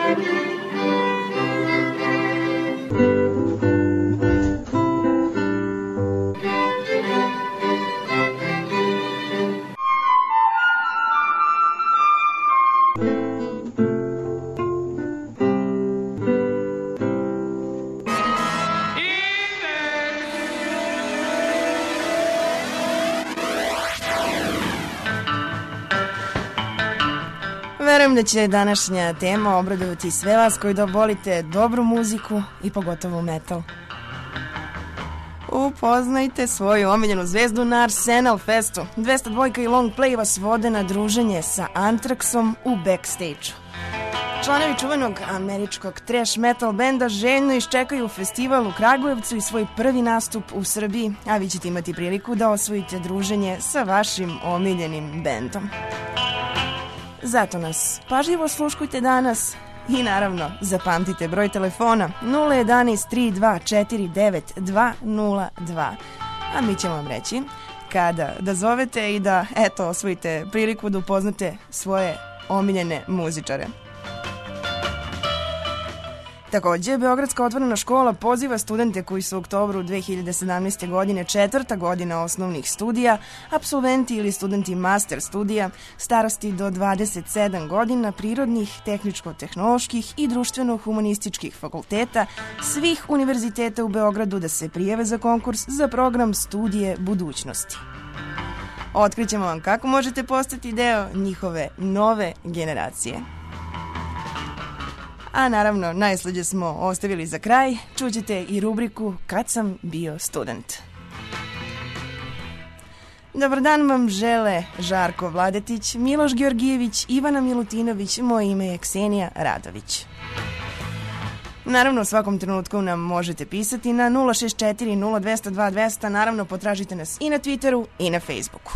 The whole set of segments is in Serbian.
Verujem da će današnja tema obradovati sve vas koji volite dobru muziku i pogotovo metal. Upoznajte svoju omiljenu zvezdu na Arsenal Festu. 202 i Long Play vas vode na druženje sa Anthraxom u backstage-u. Članovi čuvenog američkog trash metal benda željno iščekaju festival u Kragujevcu i svoj prvi nastup u Srbiji, a vi ćete imati priliku da osvojite druženje sa vašim omiljenim bendom. Zato nas pažljivo sluškujte danas i naravno zapamtite broj telefona 011 3249 202, a mi ćemo vam reći kada da zovete i da osvojite priliku da upoznate svoje omiljene muzičare. Takođe, Beogradska otvorena škola poziva studente koji su u oktobru 2017. godine 4. godina osnovnih studija, apsolventi ili studenti master studija, starosti do 27 godina, prirodnih, tehničko-tehnoloških i društveno-humanističkih fakulteta svih univerziteta u Beogradu da se prijave za konkurs za program Studije budućnosti. Otkrićemo vam kako možete postati deo njihove nove generacije. A naravno, najslađe smo ostavili za kraj, čućete i rubriku Kad sam bio student. Dobar dan vam žele Žarko Vladetić, Miloš Georgijević, Ivana Milutinović, moje ime je Ksenija Radović. Naravno, u svakom trenutku nam možete pisati na 064 0202 200, naravno potražite nas i na Twitteru i na Facebooku.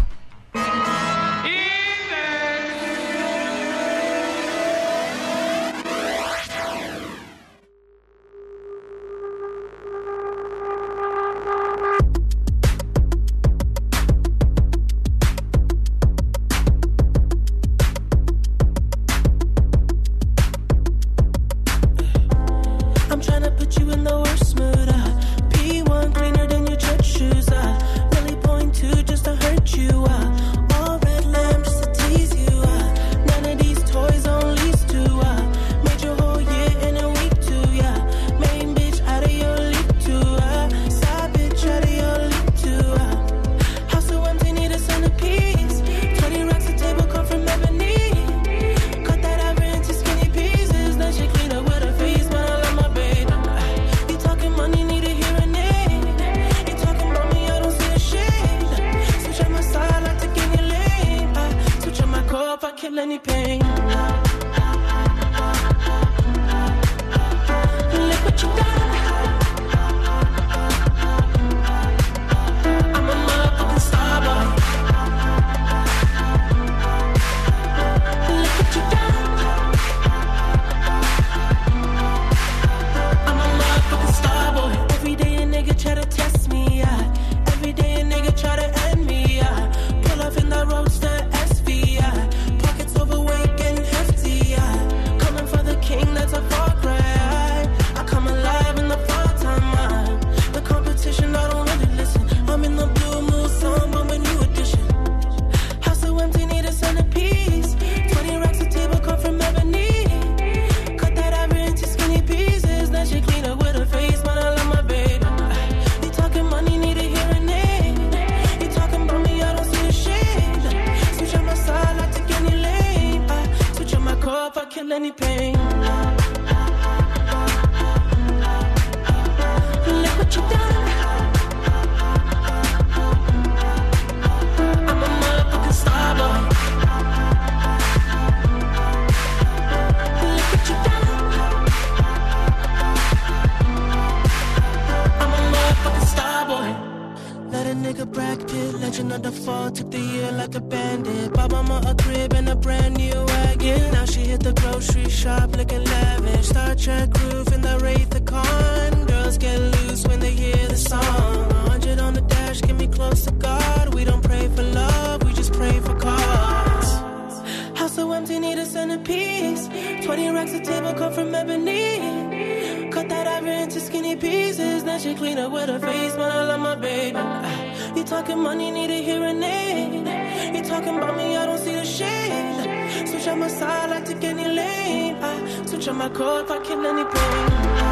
Need a centerpiece. 20 racks of table cut from ebony. Cut that ivory into skinny pieces. Now she clean up with her face, man, I love my baby. You talking money, need a hearing aid. You talking about me, I don't see the shade. Switch on my side, I take any lane. I switch on my code if I kill any pain.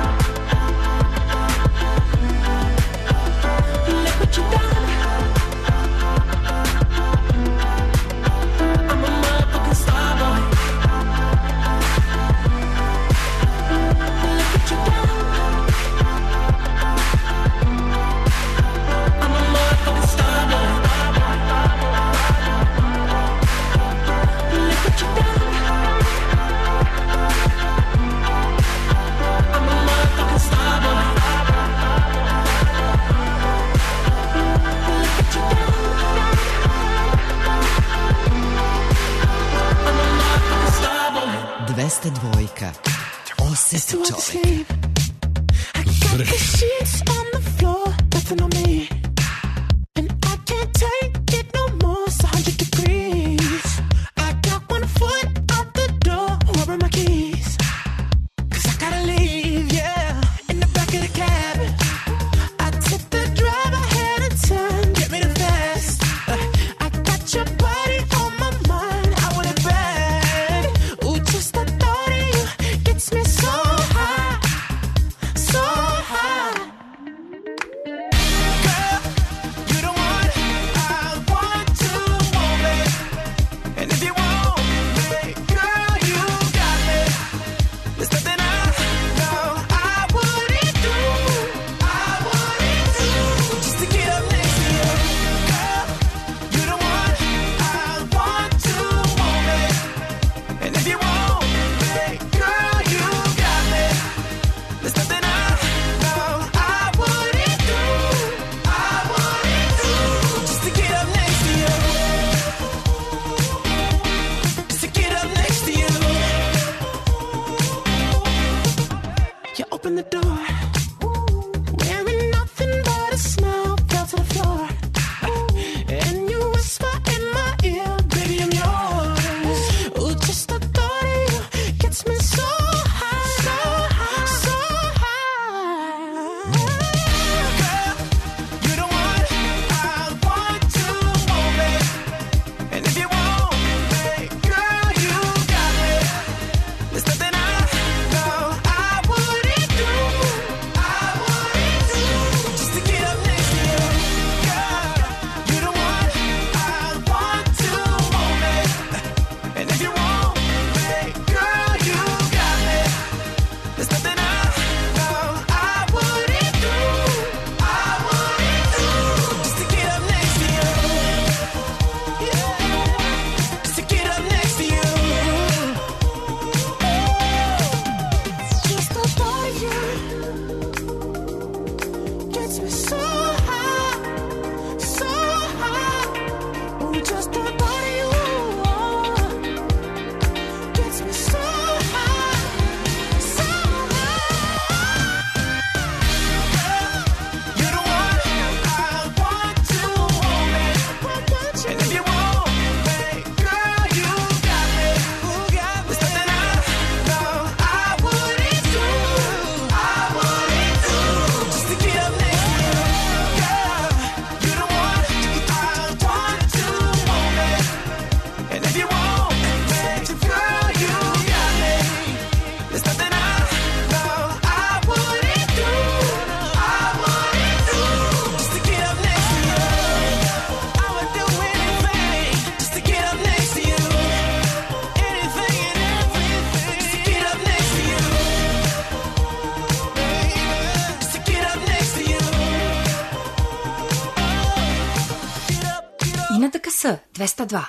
Look what you done. I'm a motherfucking star boy. Look what you done. I'm a motherfucking star boy. Look what you done. I'm a motherfucking star boy. Look what you done. I'm a motherfucking star boy. 202. Osjeti čovek. I got the sheets on the floor, nothing on me. And I can't take it no more, it's 100 degrees. I got 1 foot out the door, where are my keys? 'Cause I gotta leave, yeah. In the back of the cab, I tip the driver ahead of time, get me the fast. I got your body on my mind, I want it bad. Ooh, just the thought of you gets me so high, so high. Girl, you the one I want to want me. And if you want me, girl, you got me. There's nothing I know I wouldn't do, just to get up next to you. Girl, you the one I want to want me. And if you want me, girl, you got me. There's nothing I know I wouldn't do, just to get up next to you. Just to get up next to you. You open the door, wearing nothing but a smile, fell to the floor. And you whisper in my ear, baby, I'm yours. Ooh, just the thought of you gets me so high, so high, so high. Girl, you the one I want to want me. And if you want me, girl, you got me. There's nothing I know I wouldn't do, just to get up next to you. Girl, you the one I want to want me. And if you want me, girl, you got me. There's nothing I know I wouldn't do, just to get up next to you. Just to get up next to you. Just the thought of you gets me so high, so high. Ooh, just the thought of you gets me so high, so high. You're the one I want to want me. And if you want me, girl, you got me. There's nothing I know I wouldn't do, just to get up next to you. Girl, you're the one I want to want me. And if you want me, girl, you got me. There's nothing I know I wouldn't do, just to get up next to you. I would do anything just to get up next to you. Anything and everything just to get up next to you. Just to get up next to you. И на ДКС 202.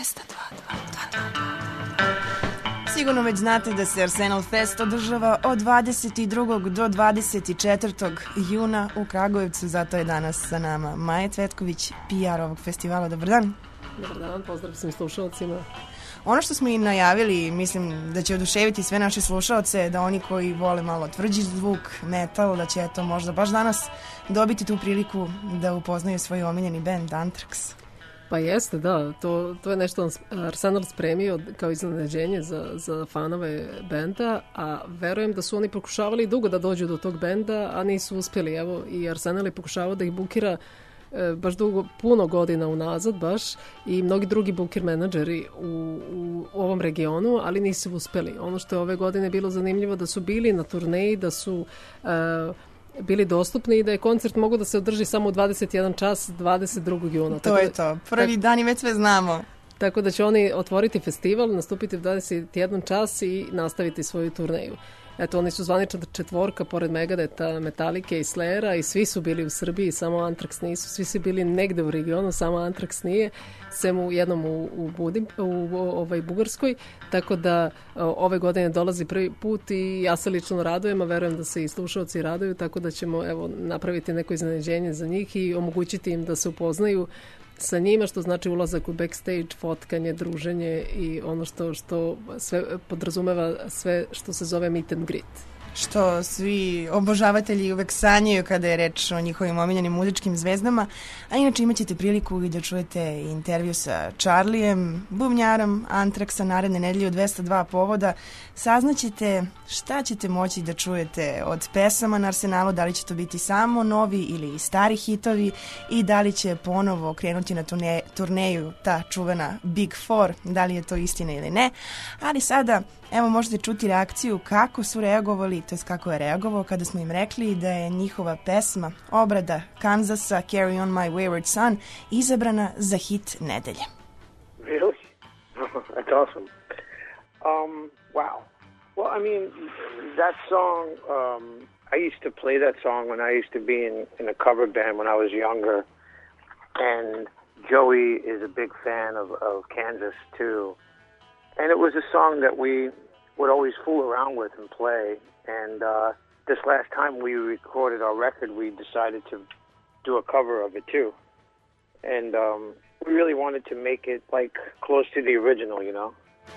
Sigurno već znate da se Arsenal Fest održava od 22. do 24. juna u Kragujevcu, zato je danas sa nama Maja Cvetković, PR ovog festivala. Dobar dan. Dobar dan, pozdrav svim slušalcima. Ono što smo i najavili, mislim da će oduševiti sve naše slušaoce, da oni koji vole malo tvrđi zvuk, metal, da će eto možda baš danas dobiti tu priliku da upoznaju svoj omiljeni band Anthrax. Pa jeste, da. To je nešto Arsenal spremio kao iznenađenje za fanove benda, a verujem da su oni pokušavali dugo da dođu do tog benda, a nisu uspjeli. Evo, i Arsenal je pokušavao da ih bukira baš dugo, puno godina unazad baš, i mnogi drugi booker menadžeri u ovom regionu, ali nisu uspjeli. Ono što je ove godine bilo zanimljivo da su bili na turneji, da su bili dostupni i da je koncert mogao da se održi samo u 21 čas 22. juna. To je to. Prvi dan i već sve znamo. Tako da će oni otvoriti festival, nastupiti u 21 čas i nastaviti svoju turneju. Eto, oni su zvanična četvorka pored Megadeta, Metalike i Slayera i svi su bili u Srbiji, samo Anthrax nisu. Svi su bili negde u regionu, samo Anthrax nije, sem u jednom u Bugarskoj. Tako da ove godine dolazi prvi put i ja se lično radujem, a verujem da se i slušalci raduju, tako da ćemo napraviti neko iznenađenje za njih i omogućiti im da se upoznaju sa njima, što znači ulazak u backstage, fotkanje, druženje i ono što sve podrazumeva sve što se zove meet and greet. Što svi obožavatelji uvek sanjaju kada je reč o njihovim omiljenim muzičkim zvezdama, a inače imat ćete priliku i da čujete intervju sa Charlijem, bubnjarom Anthraxa naredne nedelje u 202 povoda. Saznaćete šta ćete moći da čujete od pesama na Arsenalu, da li će to biti samo novi ili stari hitovi i da li će ponovo krenuti na turneju ta čuvena Big Four, da li je to istina ili ne. Ali sada evo možete čuti reakciju kako su reagovali, to jest kako je reagovao kada smo im rekli da je njihova pesma obrada Kansasa Carry on my wayward son izabrana za hit nedelje. Really? That's awesome. Wow. Well, I mean, that song, I used to play that song when I used to be in a cover band when I was younger. And Joey is a big fan of Kansas, too. And it was a song that we would always fool around with and play. And this last time we recorded our record, we decided to do a cover of it, too. And we really wanted to make it, like, close to the original, you know?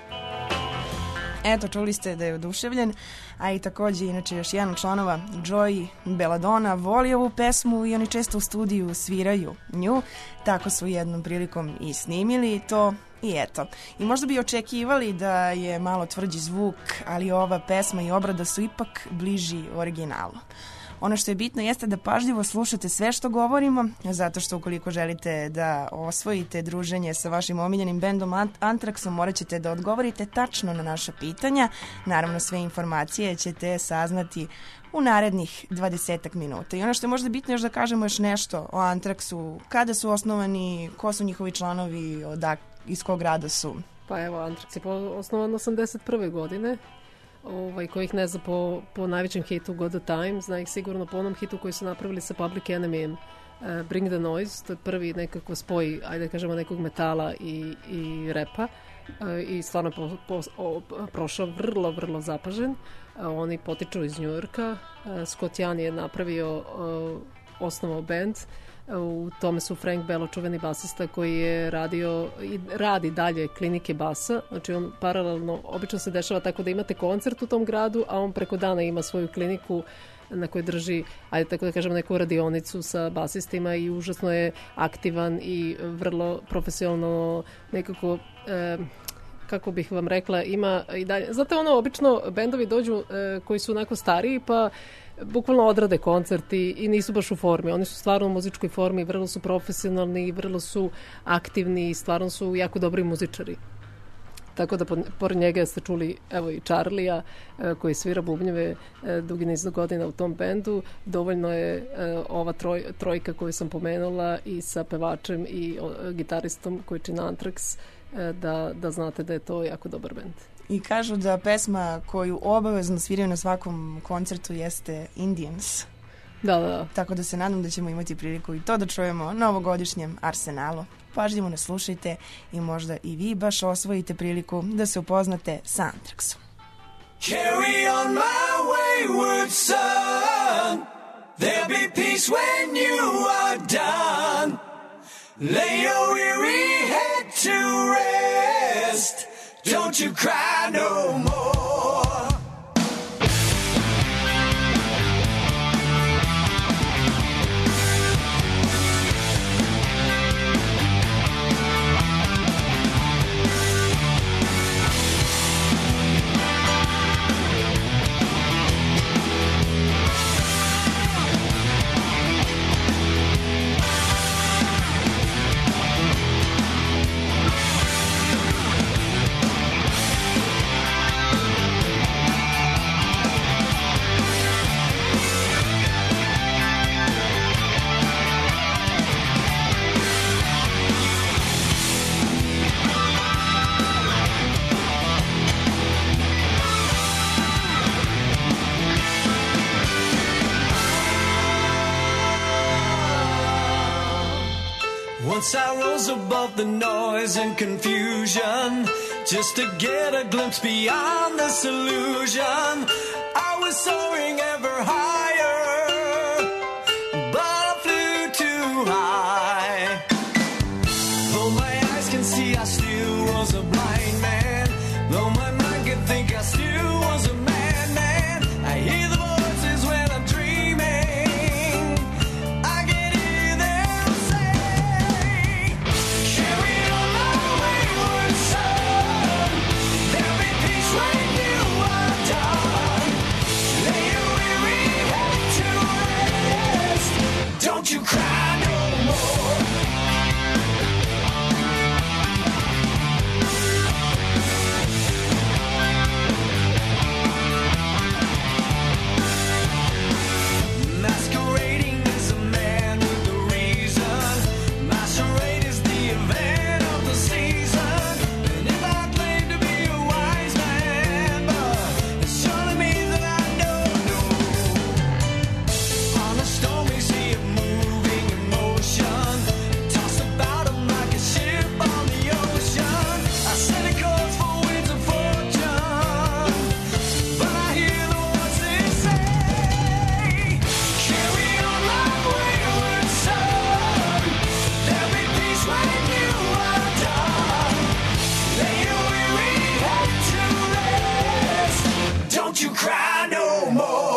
Eto, čuli ste da je oduševljen, a i takođe, inače, još jedan od članova, Joey Belladonna, voli ovu pesmu i oni često u studiju sviraju nju. Tako su jednom prilikom i snimili to i eto. I možda bi očekivali da je malo tvrđi zvuk, ali ova pesma i obrada su ipak bliži originalu. Ono što je bitno jeste da pažljivo slušate sve što govorimo, zato što ukoliko želite da osvojite druženje sa vašim omiljenim bendom Anthraxom, morat ćete da odgovorite tačno na naša pitanja. Naravno, sve informacije ćete saznati u narednih 20 minuta. I ono što je možda bitno još da kažemo još nešto o Anthraxu, kada su osnovani, ko su njihovi članovi, iz kog grada su? Pa evo, Anthrax je osnovan 81. godine. Kojih ne zna po najvećem hitu God the Time, zna ih sigurno po onom hitu koji su napravili sa Public Enemy, Bring the Noise, to je prvi nekako spoj, ajde kažemo, nekog metala i repa, i stvarno prošao vrlo, vrlo zapažen. Oni potiču iz Njujorka, Scott Ian je napravio, osnovao band. U tome su Frank Bello, čuveni basista koji je radio i radi dalje klinike basa, znači on paralelno, obično se dešava tako da imate koncert u tom gradu, a on preko dana ima svoju kliniku na kojoj drži, ajde tako da kažem, neku radionicu sa basistima i užasno je aktivan i vrlo profesionalno nekako, kako bih vam rekla, ima i dalje. Zato obično bendovi dođu koji su onako stariji pa bukvalno odrade koncerti i nisu baš u formi. Oni su stvarno u muzičkoj formi, vrlo su profesionalni, vrlo su aktivni i stvarno su jako dobri muzičari. Tako da pored njega ste čuli evo i Charlija koji svira bubnjeve dugi niz godina u tom bendu. Dovoljno je ova trojka koju sam pomenula i sa pevačem i gitaristom koji čini Anthrax da znate da je to jako dobar bend. I kažu da pesma koju obavezno sviraju na svakom koncertu jeste Indians. Da. Tako da se nadam da ćemo imati priliku i to da čujemo na ovogodišnjem Arsenalu. Pažljivo nas slušajte i možda i vi baš osvojite priliku da se upoznate sa Anthraxom. Carry on my wayward son, there'll be peace when you are done. Lay your weary head to rest, don't you cry no more. Once I rose above the noise and confusion, just to get a glimpse beyond this illusion. I was soaring ever higher, but I flew too high. Though my eyes can see, I still was a blind man. Though my mind can think, I still was a madman. I hear the voices when I'm dreaming. I can hear them say, carry on my wayward son. There'll be peace when you are done. Lay your weary head to rest. Don't you cry no more. Masquerading as a man with a reason. Masquerade is the event of the season. And if I claim to be a wise man, but it surely means that I don't know. On a stormy sea of moving emotion, tossed about him like a ship on the ocean. I set a course for winds of fortune, but I hear the voices say, carry on my wayward son. There'll be peace when you are done. Lay your weary head to rest. Don't you cry no more.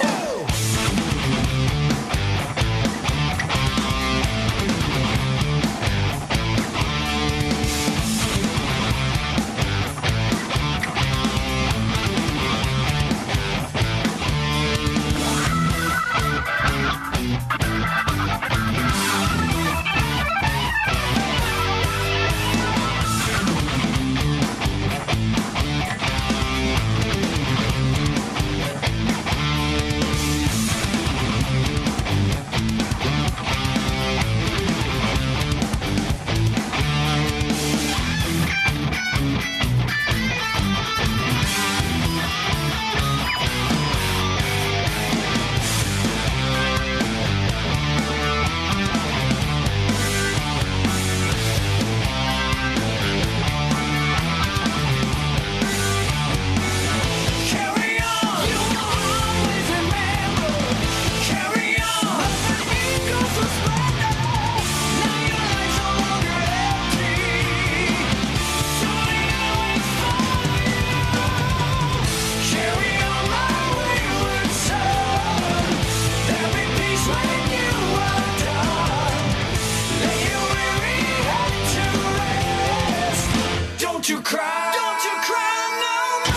Carry on. You will always remember. Carry on. Nothing goes with splendor. Now your life's no longer empty. Surely I will follow you. Carry on, my wayward son. There'll be peace when you are done. Lay your weary head to rest. Don't you cry. Don't you cry no more.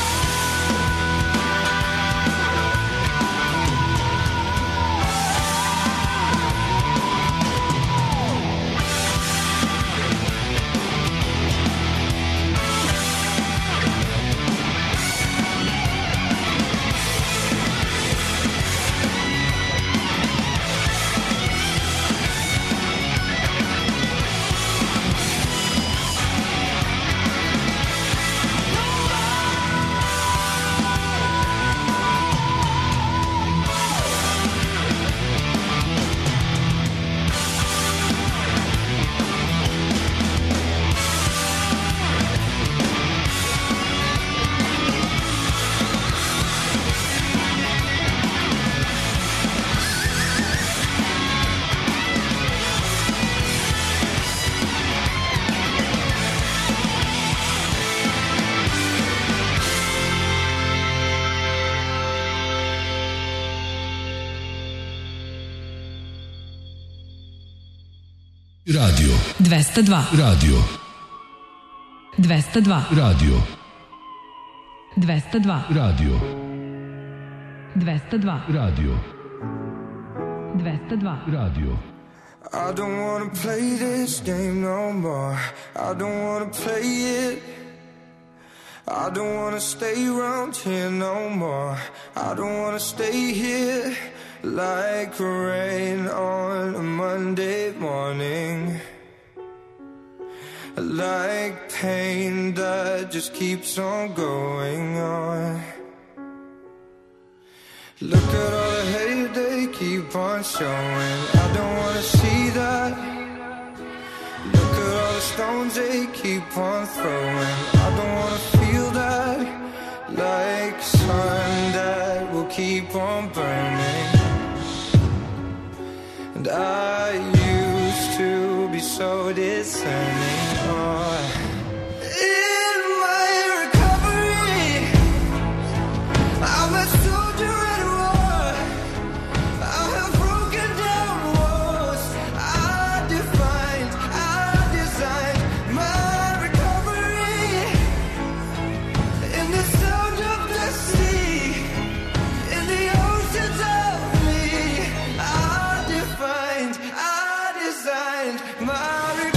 Radio 202. Radio 202. Radio 202. Radio 202. Radio 202. Radio. I don't wanna play this game no more. I don't wanna play it. I don't wanna stay around here no more. I don't wanna stay here like rain on a Monday morning. Like pain that just keeps on going on. Look at all the hate they keep on showing. I don't wanna see that. Look at stones they keep on throwing. I don't wanna feel that, like sun that will keep on burning. And I used to be so discerning. Oh. In my recovery, I'm a soldier at war. I have broken down walls. I defined, I designed my recovery. In the sound of the sea, in the oceans of me, I defined, I designed my recovery.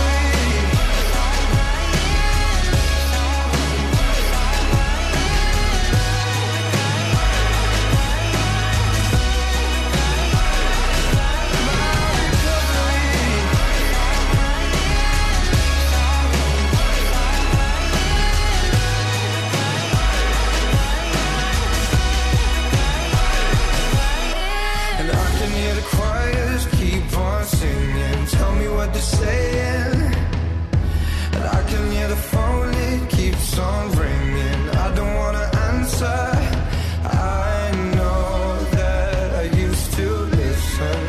And I can hear the choirs keep on singing. Tell me what they're saying. And I can hear the phone, it keeps on ringing. I don't wanna answer. I know that I used to listen.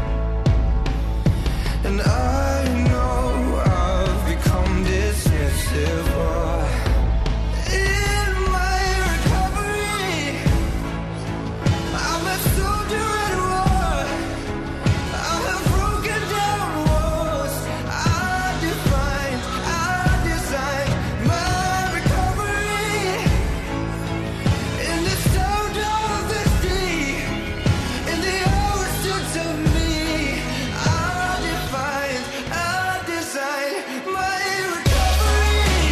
And I know I've become dismissive. Oh. In my recovery, I'm a soldier at war. I have broken down walls. I defined, I designed my recovery. In the sound of the sea, in the oceans of me, I defined, I designed my recovery.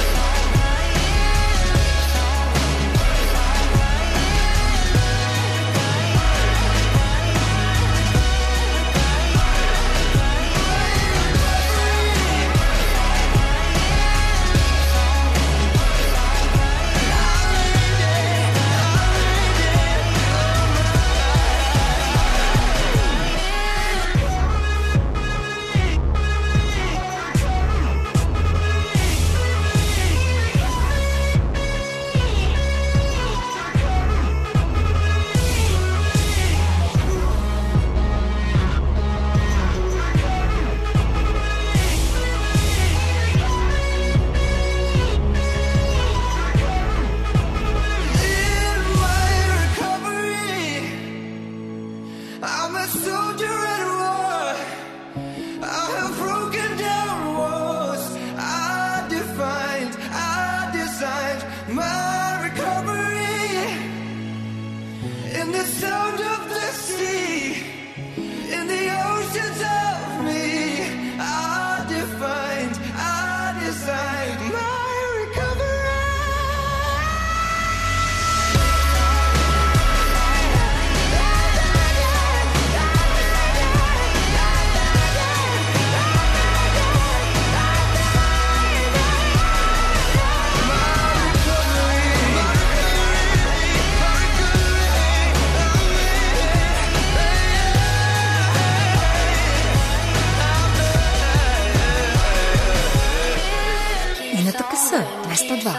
In my recovery, I'm a soldier at war. I have broken down walls. I defined, I designed my recovery. In the sound of the sea, in the oceans of me, I defined, I designed my recovery. NTKS 202.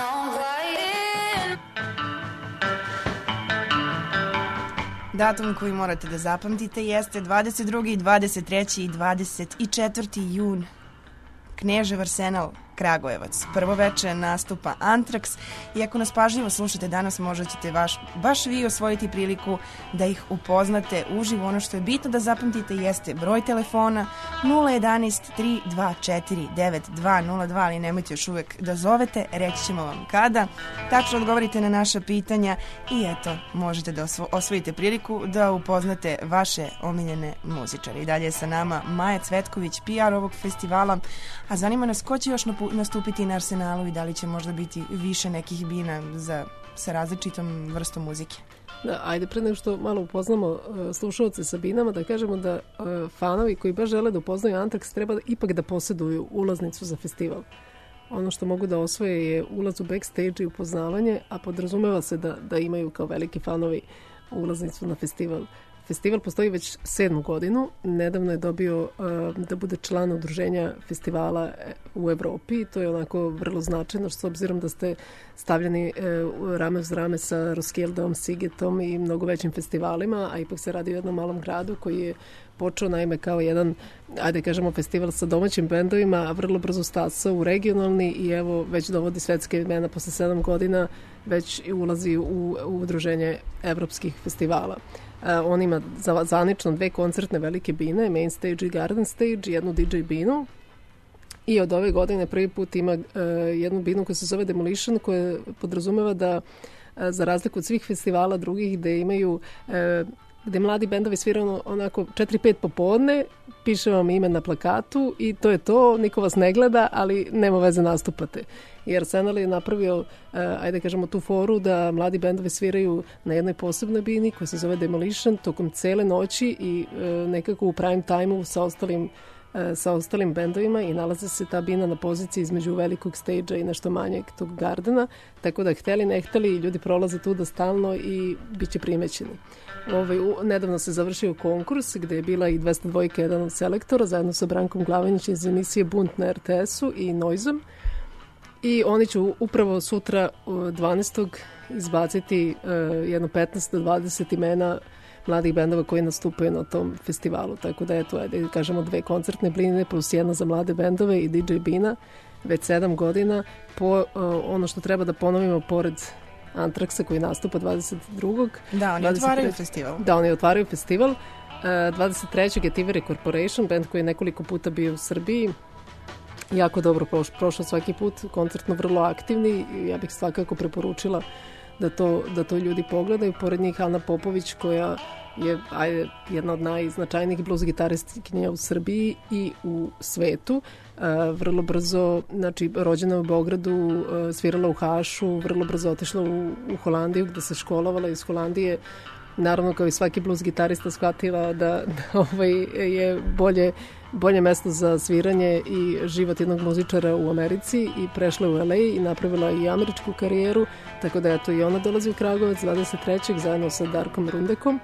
Datum koji morate da zapamtite jeste 22., 23. i 24. jun. Knežev Arsenal, Kragujevac. Prvo veče nastupa Antraks i ako nas pažljivo slušate danas, možda ćete baš vi osvojiti priliku da ih upoznate uživo. Ono što je bitno da zapamtite jeste broj telefona 011 324 9202, ali nemojte još uvek da zovete, reći ćemo vam kada. Tačno odgovorite na naša pitanja i eto, možete da osvojite priliku da upoznate vaše omiljene muzičare. I dalje je sa nama Maja Cvetković, PR ovog festivala, a zanima nas ko će još nastupiti na Arsenalu i da li će možda biti više nekih bina sa različitom vrstom muzike. Da, ajde, pre nego što malo upoznamo slušalce sa binama, da kažemo da fanovi koji baš žele da upoznaju Antraks treba ipak da poseduju ulaznicu za festival. Ono što mogu da osvoje je ulaz u backstage i upoznavanje, a podrazumeva se da imaju kao veliki fanovi ulaznicu na festival. festival postoji već 7. godinu. Nedavno je dobio da bude član udruženja festivala u Evropi. To je onako vrlo značajno, s obzirom da ste stavljeni rame uz rame sa Roskildom, Sigetom i mnogo većim festivalima, a ipak se radi o jednom malom gradu koji je počeo naime kao jedan, ajde kažemo, festival sa domaćim bendovima, a vrlo brzo stasao u regionalni i evo već dovodi svetske imena posle 7 godina, već ulazi u udruženje evropskih festivala. On ima zvanično 2 koncertne velike bine, Main Stage i Garden Stage, jednu DJ binu, i od ove godine prvi put ima jednu binu koja se zove Demolition, koja podrazumeva da za razliku od svih festivala drugih gde imaju gde mladi bendovi sviraju onako 4-5 popodne, piše vam ime na plakatu i to je to, niko vas ne gleda, ali nema veze, nastupate. I Arsenal je napravio, ajde kažemo, tu foru da mladi bendovi sviraju na jednoj posebnoj bini koja se zove Demolition tokom cele noći i nekako u prime time-u sa ostalim bendovima i nalaze se ta bina na poziciji između velikog stage-a i nešto manjeg tog gardena, tako da hteli ne hteli ljudi prolaze tu da stalno i bit će primećeni. Nedavno se završio konkurs gde je bila i 202 jedan od selektora zajedno sa Brankom Glavinićem iz emisije Bunt na RTS-u i Noizom i oni će upravo sutra 12. izbaciti jedno 15 do 20 imena mladih bendova koji nastupaju na tom festivalu. Tako da eto, ajde kažemo 2 koncertne bine plus jedna za mlade bendove i DJ bina već 7 godina. Ono što treba da ponovimo, pored Anthraxa koji nastupa 22. Da, oni otvaraju festival. Da, oni otvaraju festival. 23. je Tivere Corporation, bend koji je nekoliko puta bio u Srbiji. Jako dobro prošao svaki put, koncertno vrlo aktivni. Ja bih svakako preporučila da to ljudi pogledaju. Pored njih Ana Popović koja je jedna od najznačajnijih blues gitaristkinja u Srbiji i u svetu. Vrlo brzo, znači rođena u Beogradu, svirala u Hašu, vrlo brzo otišla u Holandiju gde se školovala. Iz Holandije, naravno kao i svaki blues gitarista, shvatila da je bolje mesto za sviranje i život jednog muzičara u Americi i prešla u LA i napravila i američku karijeru, tako da eto i ona dolazi u Kragujevac 23. zajedno sa Darkom Rundekom.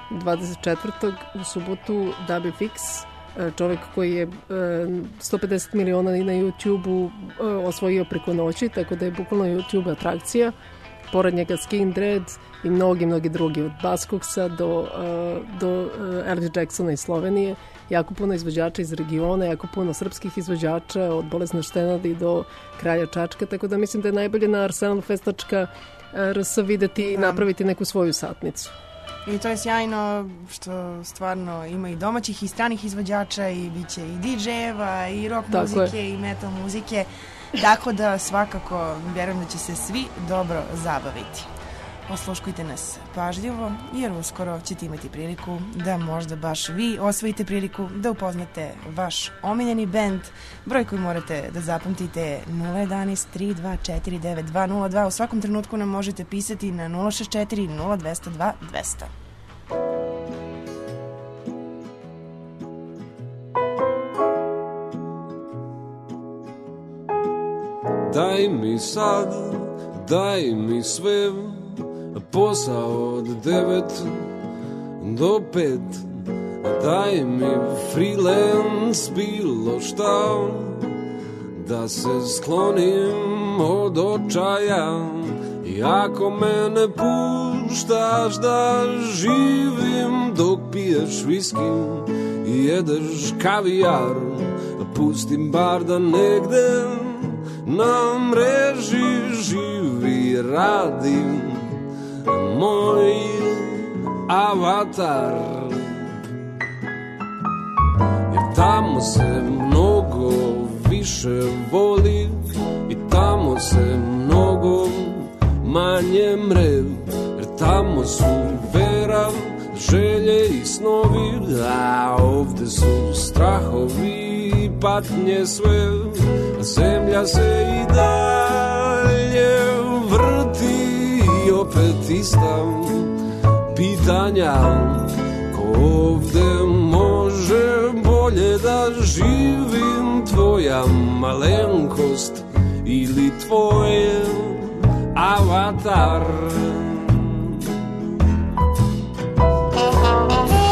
24. u subotu Dabi Fix, čovjek koji je 150 miliona na YouTube-u osvojio preko noći, tako da je bukvalno YouTube atrakcija. Pored njega Skin Dread i mnogi drugi, od Baskoksa do Elvis Jacksona iz Slovenije. Jako puno izvođača iz regiona, jako puno srpskih izvođača, od Bolesne Štenadi do Kralja Čačka, tako da mislim da je najbolje na arsenalfest.rs videti i napraviti neku svoju satnicu. I to je sjajno što stvarno ima i domaćih i stranih izvođača i bit će i DJ-eva i rock muzike i metal muzike, tako da svakako vjerujem da će se svi dobro zabaviti. Osluškujte nas pažljivo jer uskoro ćete imati priliku da možda baš vi osvojite priliku da upoznate vaš omiljeni bend. Broj koji morate da zapamtite je 011 324 9202. U svakom trenutku nam možete pisati na 064 0202 200. Daj mi sad, daj mi sve, posao od 9 do 5. Daj mi freelance, bilo šta, da se sklonim od očaja. I ako me ne puštaš da živim dok piješ viski i jedeš kavijar, pustim bar da negde na mreži živi, radim moj avatar. Jer tamo se mnogo više voli i tamo se mnogo manje mre. Jer tamo su vera, želje i snovi, a ovde su strahovi i patnje sve. A zemlja se i dalje vrti i opet ista pitanja. Ko ovde može bolje da živim, tvoja malenkost ili tvoj avatar?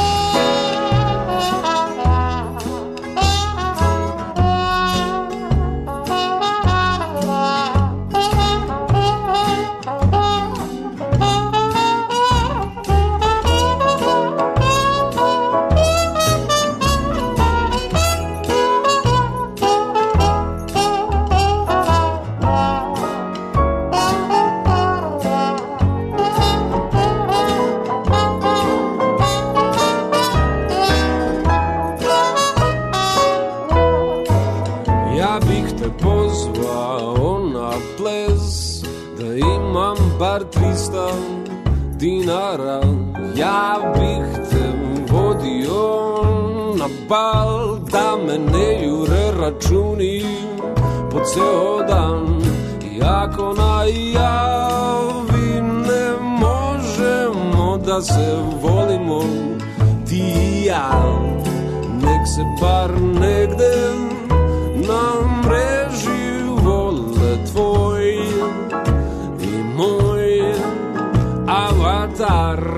imam bar 300 dinara, ja bih te vodio na bal, da me ne jure računi po ceo dan. I ako najavi ne možemo da se volimo ti i ja, nek se bar negde na mreži vole tvoj i moj avatar.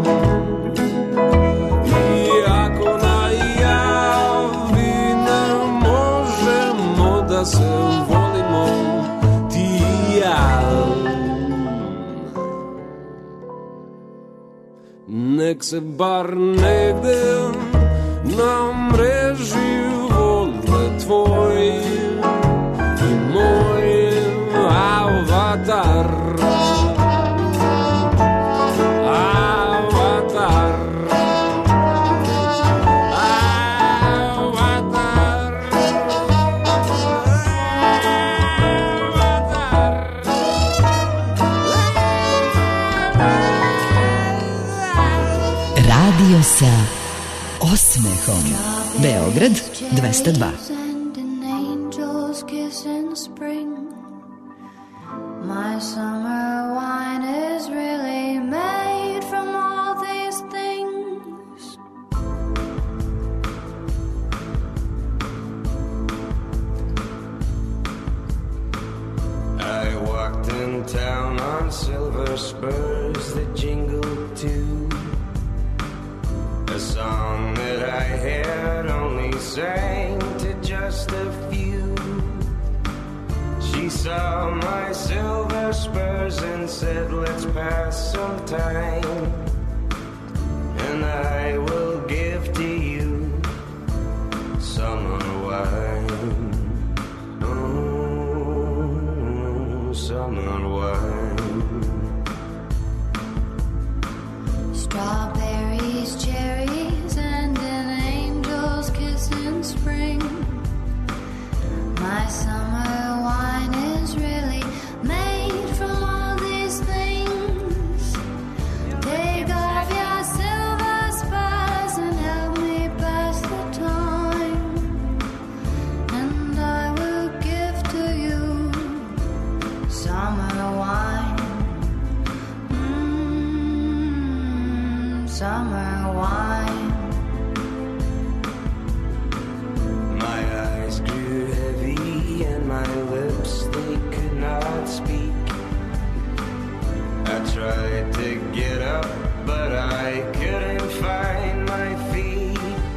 I ako najavi ne možemo da se volimo ti i ja, nek se bar negde na mreži vole tvoj i moj avatar. Avatar. Avatar. Radio sa osmehom. Beograd 202. My summer wine is really made from all these things. I walked in town on silver spurs that jingled too, a song that I had only sang to just a few. She saw my silver spurs and said, let's pass some time, and I will give to you summer wine. Oh, summer wine. Strawberries, cherries, and an angel's kiss in spring. My summer wine is really made from all these things. Take off your silver spurs and help me pass the time, and I will give to you summer wine. Summer wine. My eyes grew heavy and my lips, they could not speak. I tried to get up, but I couldn't find my feet.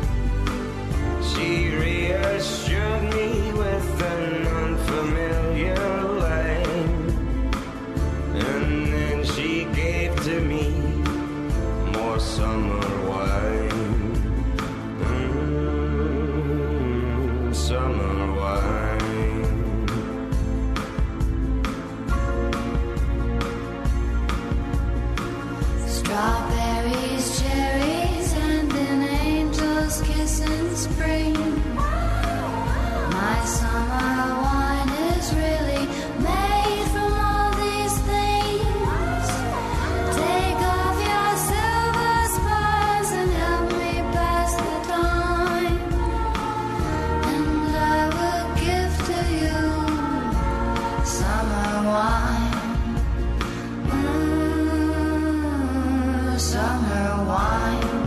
She reassured me with an unfamiliar line, and then she gave to me more summer wine. Summer wine. Strawberries, cherries, and an angel's kiss in spring. My summer wine is really made from all these things. Take off your silver spurs and help me pass the time, and I will give to you summer wine. Summer wine.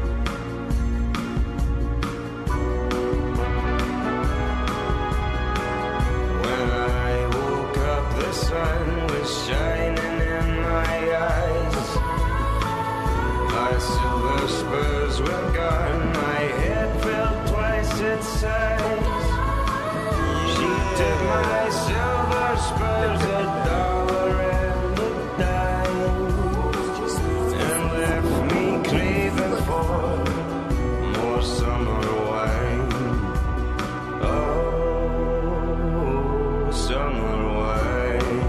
When I woke up, the sun was shining in my eyes. My silver spurs were gone, my head felt twice its size. She took my silver spurs, $1 and a dime, and left me craving for more summer wine. Oh, summer wine.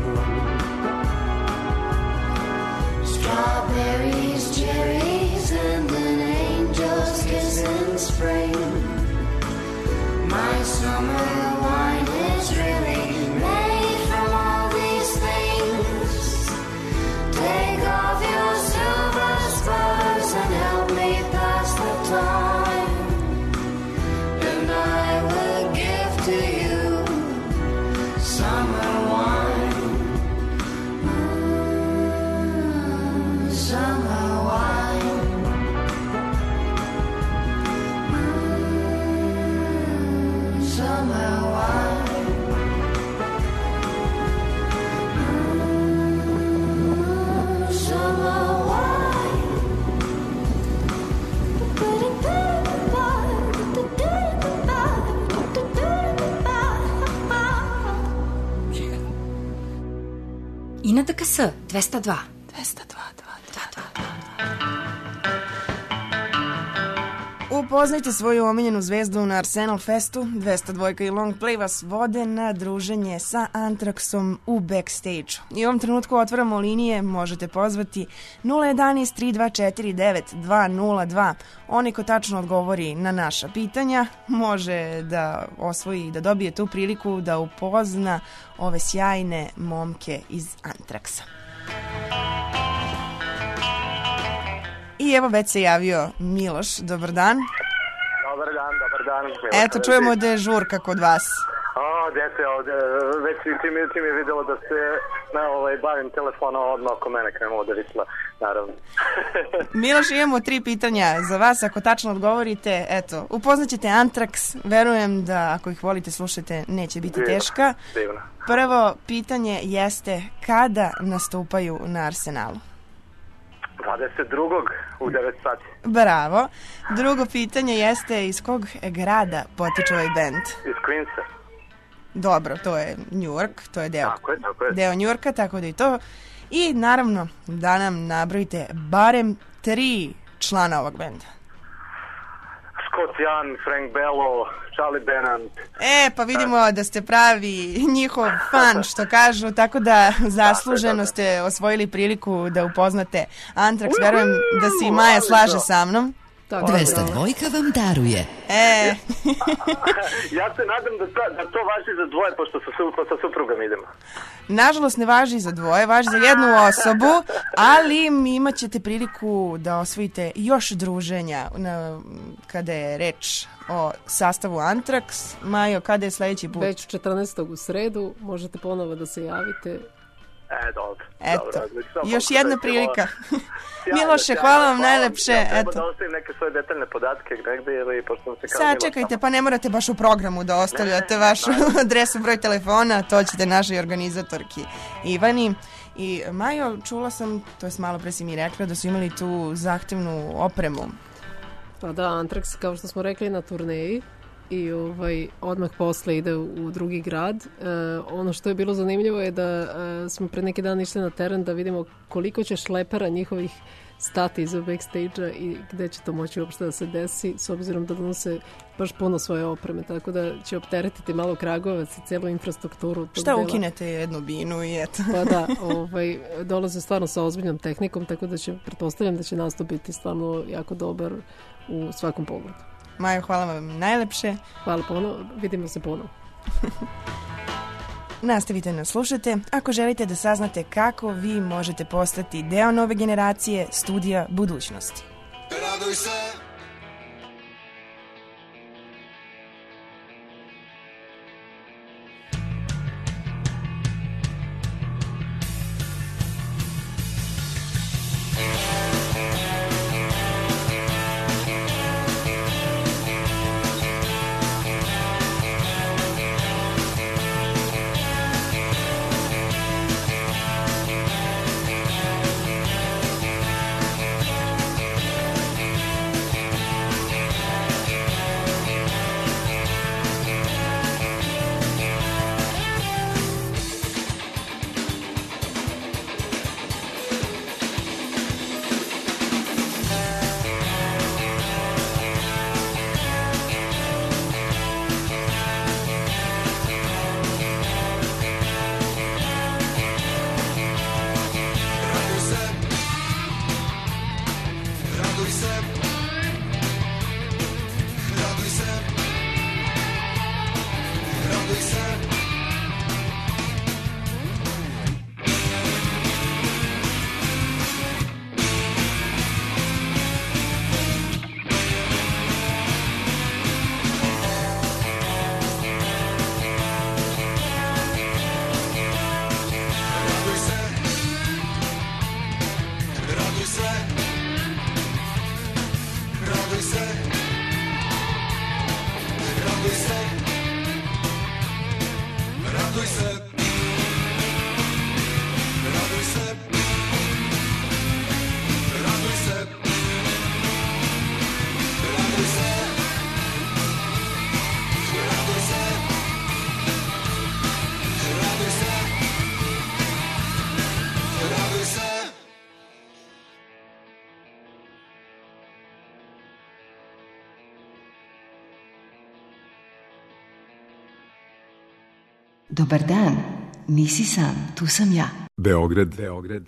Strawberries, cherries, and an angel's kiss in spring. My summer wine is really made from all these things. 202. Upoznajte svoju omiljenu zvezdu na Arsenal Festu. 202 i Long Play vas vode na druženje sa Anthraxom u Backstage. I u ovom trenutku otvaramo linije, možete pozvati 011 3249 202. Onaj ko tačno odgovori na naša pitanja može da osvoji, da dobije tu priliku da upozna ove sjajne momke iz Anthraxa. I evo već se javio Miloš, dobar dan. Dobar dan. Eto, čujemo da je žurka kod vas. Dete, već ti mi je vidjelo da se bavim telefona odmah oko mene krenuo da risla, naravno. Miloš, imamo 3 pitanja za vas, ako tačno odgovorite, eto, upoznaćete Anthrax, verujem da ako ih volite slušate neće biti teška. Divno. Prvo pitanje jeste kada nastupaju na Arsenalu? 22. u 9 sati. Bravo. Drugo pitanje jeste iz kog grada potiče ovaj bend? Iz Queensa. Dobro, to je New York, to je deo New Yorka, tako da i to. I naravno da nam nabrojite barem 3 člana ovog benda. Scott Ian, Frank Bello, Charlie Benant. Pa vidimo da ste pravi njihov fan, što kažu, tako da zasluženo ste osvojili priliku da upoznate Anthrax. Verujem da se i Maja slaže sa mnom. 202 vam daruje. Ja se nadam da to važi za dvoje, pošto sa suprugom idemo. Nažalost ne važi za dvoje, važi za jednu osobu, ali imat ćete priliku da osvojite još druženja kada je reč o sastavu Anthrax. Majo, kada je sledeći put? Već 14. u sredu, možete ponovo da se javite. Dobro. Eto, još jedna prilika. Miloše, hvala vam najlepše. Treba da ostavim neke svoje detaljne podatke negde ili pošto sam se kao Miloš. Sačekajte, pa ne morate baš u programu da ostavljate vašu adresu, broj telefona, to ćete našoj organizatorki Ivani. I Majo, čula sam, to je malo pre si mi rekla, da su imali tu zahtevnu opremu. Pa da, Anthrax, kao što smo rekli, na turneji i odmah posle ide u drugi grad. Ono što je bilo zanimljivo je da smo pre neki dan išli na teren da vidimo koliko će šlepera njihovih stati iza backstage-a i gde će to moći uopšte da se desi, s obzirom da donose baš puno svoje opreme, tako da će opteretiti malo Kragujevac i celu infrastrukturu. Šta ukinete jednu binu i eto. Pa da, dolaze stvarno sa ozbiljnom tehnikom, tako da pretpostavljam da će nastup biti stvarno jako dobar u svakom pogledu. Majo, hvala vam najlepše. Hvala ponovo, vidimo se ponovo. Nastavite nas slušate ako želite da saznate kako vi možete postati deo nove generacije studija budućnosti. Raduj se! Dobar dan, nisi sam, tu sam ja. Beograd 220.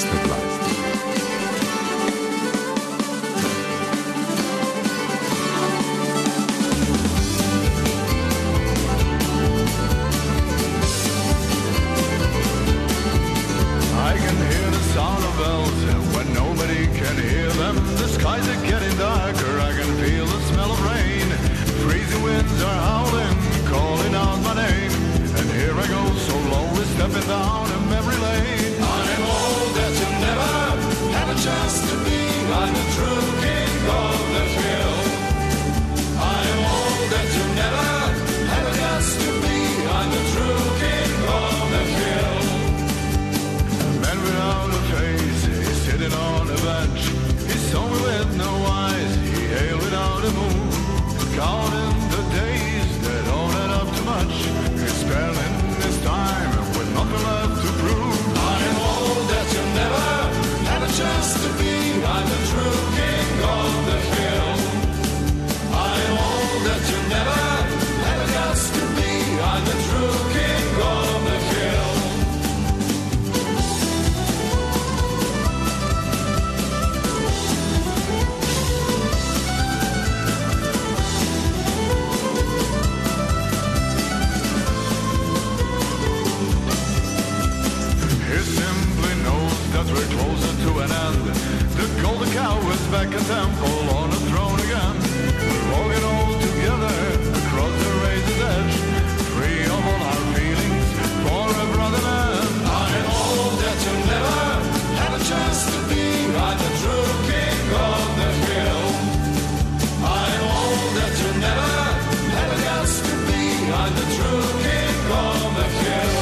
I can hear the sound of bells when nobody can hear them. The skies are getting darker, I can feel the smell of rain. Freezing winds are howling, calling out my name. And here I go, so slowly stepping down a memory lane. I'm all that you never had a chance to be. I'm the true king of the hill. I'm all that you never had a chance to be. I'm the true king of the hill. Man without a face, he's sitting on a bench. He's someone with no eyes, he hailed without a moon. Counting the days that don't add up to much. He's spending his time with nothing left to prove. I am all that you never had a chance to be. I'm the true king of the hill. I am all that you never had a chance to be. I'm the true king of the hill. We're closer to an end. The golden cow is back in temple on a throne again. We're walking all together across the razor's edge, free of all our feelings for a brotherland. I am all that you never had a chance to be. I'm the true king of the hill. I am all that you never had a chance to be. I'm the true king of the hill.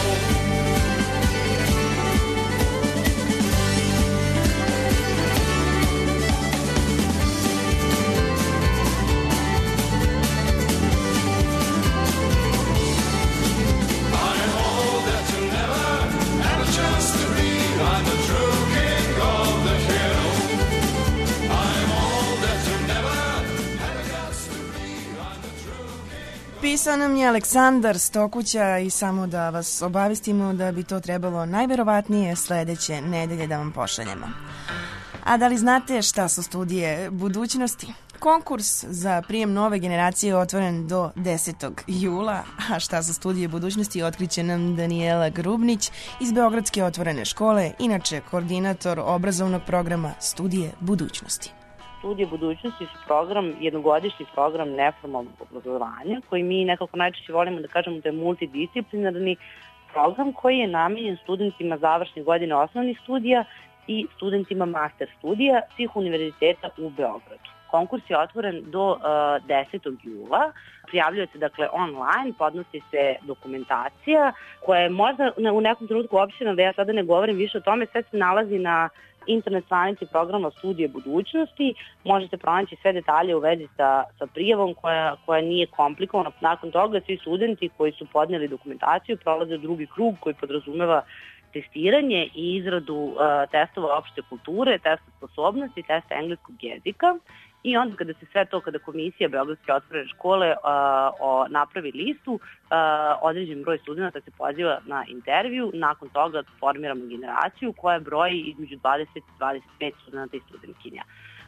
Pisao nam je Aleksandar Stokuća i samo da vas obavestimo da bi to trebalo najverovatnije sledeće nedelje da vam pošaljemo. A da li znate šta su studije budućnosti? Konkurs za prijem nove generacije je otvoren do 10. jula, a šta su studije budućnosti otkriće nam Danijela Grubnić iz Beogradske otvorene škole, inače koordinator obrazovnog programa Studije budućnosti. Studije budućnosti su program, jednogodišnji program neformalnog obrazovanja, koji mi nekako najčešće volimo da kažemo da je multidisciplinarni program koji je namenjen studentima završnih godina osnovnih studija i studentima master studija svih univerziteta u Beogradu. Konkurs je otvoren do 10. jula. Prijavljuje se dakle online, podnosi se dokumentacija koja je možda u nekom trenutku opština, da ja sada ne govorim više o tome, sve se nalazi na internet stranici programa Studije budućnosti. Možete pronaći sve detalje u vezi sa prijavom koja nije komplikovana. Nakon toga svi studenti koji su podneli dokumentaciju prolaze u drugi krug koji podrazumeva testiranje i izradu testova opšte kulture, testa sposobnosti, testa engleskog jezika. I onda kada komisija Beogradske otvorene škole napravi listu, određen broj studenta se poziva na intervju, nakon toga formiramo generaciju koja broji između 20 i 25 studenta i studentkinja.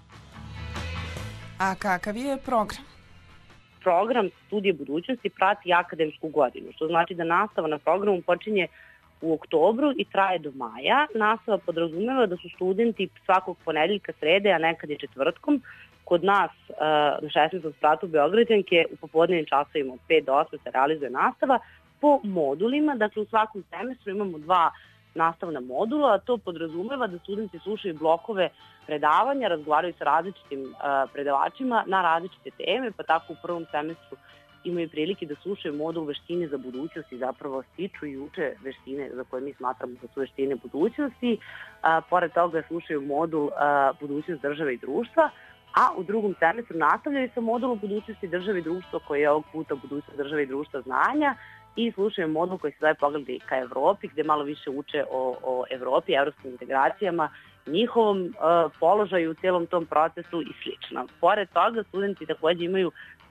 A kakav je program? Program Studije budućnosti prati akademsku godinu, što znači da nastava na programu počinje u oktobru i traje do maja. Nastava podrazumeva da su studenti svakog ponedeljka, srede, a nekad i četvrtkom, kod nas na 16. spratu Beograđanke u popodnevnim časovima od 5 do 8 se realizuje nastava po modulima. Dakle, u svakom semestru imamo 2 nastavna modula, a to podrazumeva da studenti slušaju blokove predavanja, razgovaraju sa različitim predavačima na različite teme, pa tako u prvom semestru imaju prilike da slušaju modul veštine za budućnost i zapravo stiču i uče veštine za koje mi smatramo da su veštine budućnosti. Pored toga slušaju modul budućnost države i društva, a u drugom semestru nastavljaju sa modulom budućnosti države i društva koji je ovog puta budućnost države i društva znanja i slušaju modul koji se zove Pogledi ka Evropi, gde malo više uče o Evropi, evropskim integracijama, njihovom položaju u celom tom procesu i slično. Pored toga, studenti takođe imaju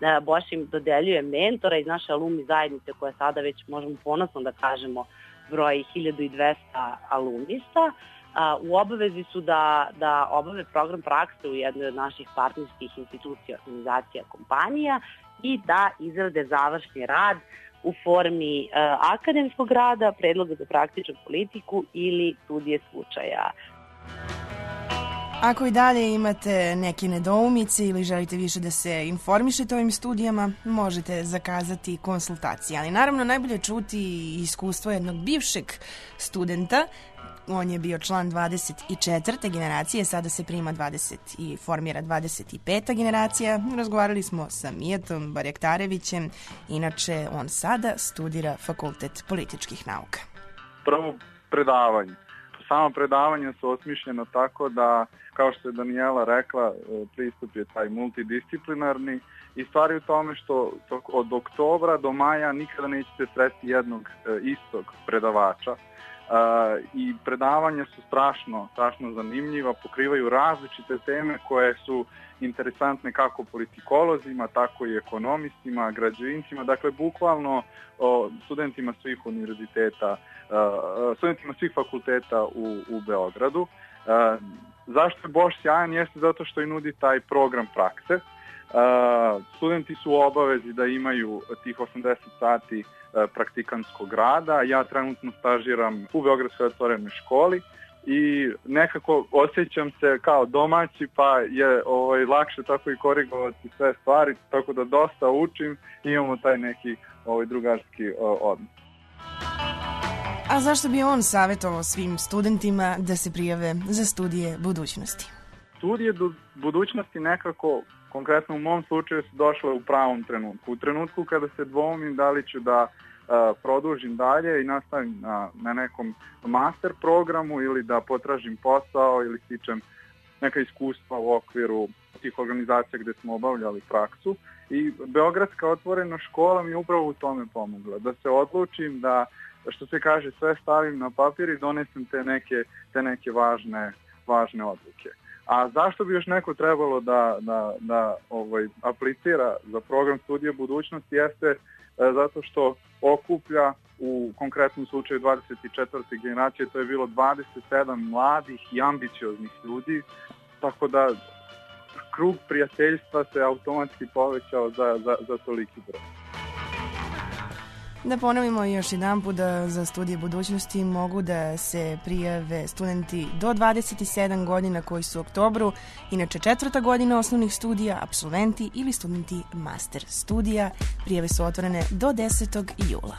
Boš im dodeljuje mentora iz naše alumni zajednice koja sada već možemo ponosno da kažemo broji 1200 alumnista. U obavezi su da obave program prakse u jednoj od naših partnerskih institucija, organizacija, kompanija i da izrade završni rad u formi akademskog rada, predloga za praktičnu politiku ili studije slučaja. Ako i dalje imate neke nedoumice ili želite više da se informišete o ovim studijama, možete zakazati konsultacije. Ali naravno najbolje čuti iskustvo jednog bivšeg studenta. On je bio član 24. generacije, sada se prima 20 i formira 25. generacija. Razgovarali smo sa Mijatom Barjaktarevićem, inače on sada studira Fakultet političkih nauka. Prvo predavanje. Samo predavanja su osmišljena tako da, kao što je Danijela rekla, pristup je taj multidisciplinarni i stvar je u tome što od oktobra do maja nikada nećete sresti jednog istog predavača. I predavanja su strašno zanimljiva, pokrivaju različite teme koje su interesantne kako politikolozima, tako i ekonomistima, građevincima, dakle bukvalno studentima svih univerziteta, studentima svih fakulteta u Beogradu. Zašto je Boš sjajan? Jeste zato što i nudi taj program prakse. Studenti su u obavezi da imaju tih 80 sati praktikanskog rada. Ja trenutno stažiram u Beogradskoj otvorenoj školi i nekako osjećam se kao domaći, pa je lakše tako i korigovati sve stvari, tako da dosta učim i imamo taj neki drugarski odnos. A zašto bi on savjetovao svim studentima da se prijave za studije budućnosti? Studije budućnosti nekako, konkretno u mom slučaju, su došle u pravom trenutku. U trenutku kada se dvoumim da li ću da produžim dalje i nastavim na nekom master programu ili da potražim posao ili stičem neka iskustva u okviru tih organizacija gde smo obavljali praksu. I Beogradska otvorena škola mi je upravo u tome pomogla. Da se odlučim da, što se kaže, sve stavim na papir i donesem te neke važne odluke. A zašto bi još neko trebalo da aplicira za program studija budućnosti jeste zato što okuplja u konkretnom slučaju 24. generacije, to je bilo 27 mladih i ambicioznih ljudi, tako da krug prijateljstva se automatski povećao za toliki broj. Da ponovimo još jedanput da za studije budućnosti mogu da se prijave studenti do 27 godina koji su u oktobru, inače 4. godina osnovnih studija, apsolventi ili studenti master studija. Prijave su otvorene do 10. jula.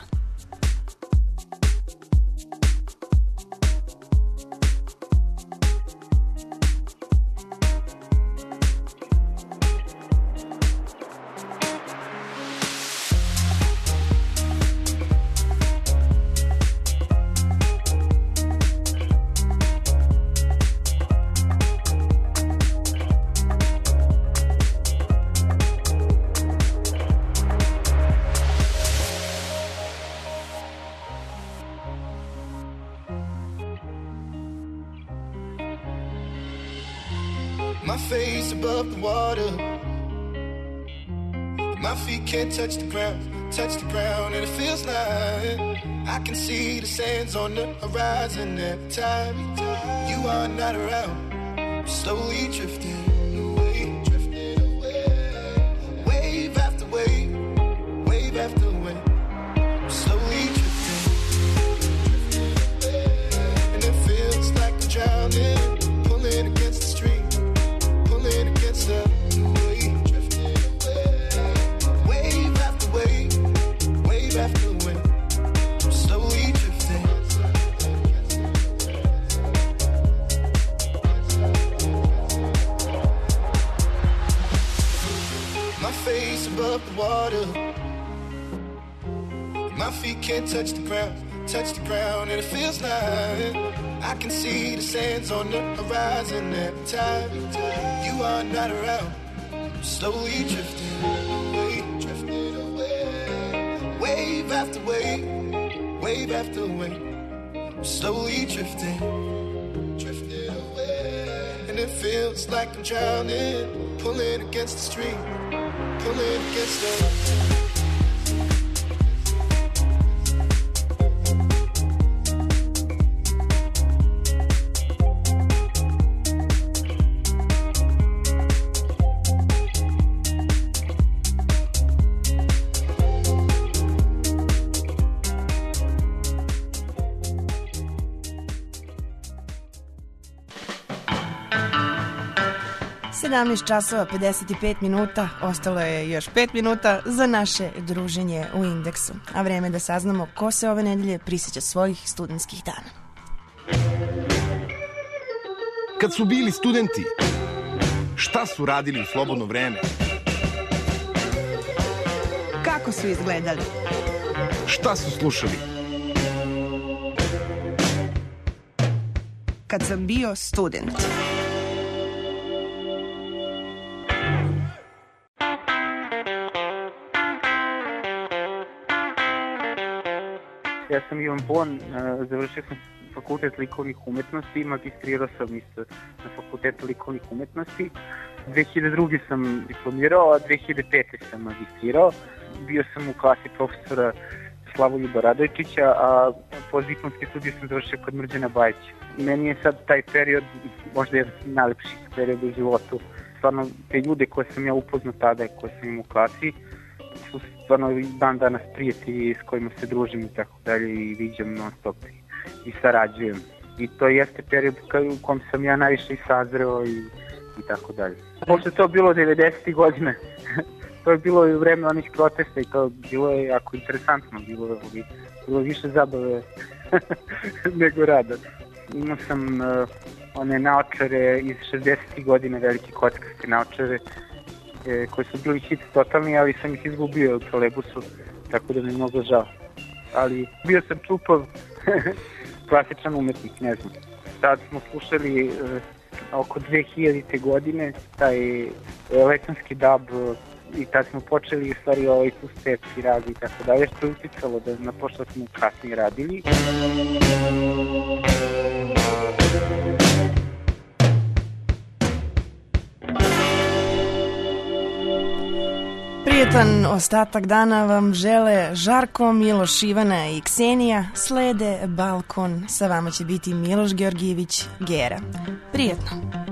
My face above the water, my feet can't touch the ground, and it feels like I can see the sands on the horizon every time you are not around. I'm slowly drifting away, wave after wave, wave after wave. I'm slowly drifting, and it feels like I'm drowning, pulling against the stream. Against the wave, drifting away, wave after wave, wave after wave, I'm slowly drifting. My face above the water, my feet can't touch the ground, and it feels like I can see the sands on the horizon every time you are not around. I'm slowly drifting away, wave after wave, wave after wave. I'm slowly drifting away, and it feels like I'm drowning, pulling against the stream, chocolate gets časova 55 minuta, ostalo je još 5 minuta za naše druženje u Indeksu, a vreme da saznamo ko se ove nedelje prisjeća svojih studentskih dana. Kad su bili studenti, šta su radili u slobodno vreme? Kako su izgledali? Šta su slušali? Kad sam bio student. Ja sam Ivan Bon, završio sam fakultet likovnih umetnosti i magistrirao sam isto na fakultetu likovnih umetnosti. 2002. sam diplomirao, a 2005. sam magistrirao. Bio sam u klasi profesora Slavoljuba Radojčića, a postdiplomski studij sam završio kod Mrđana Bajića. Meni je sad taj period možda jedan najlepših period u životu. Stvarno, te ljude koje sam ja upoznao tada, koje sam im u klasi, su stvarno dan danas prijatelji s kojima se družim i tako dalje i viđam non stop i sarađujem. I to jeste period u kom sam ja najviše i sazreo i tako dalje. Pošto to bilo 90. godine, to je bilo i u vreme onih protesta i to bilo je jako interesantno, bilo više zabave nego rada. Imao sam one naočare iz 60. godine, velike kockaste naočare, koji su bili hit totalni, ali sam ih izgubio u trolebusu, tako da mi je mnogo žao. Ali bio sam čupav, klasičan umetnik, ne znam. Tad smo slušali oko 2000. godine taj elektronski dub i tad smo počeli u stvari tu stepsi radi i tako dalje, što je uticalo na to što smo kasnije radili. Prijetan ostatak dana vam žele Žarko, Miloš, Ivana i Ksenija. Slede Balkon, sa vama će biti Miloš Georgijević, Gera. Prijetno!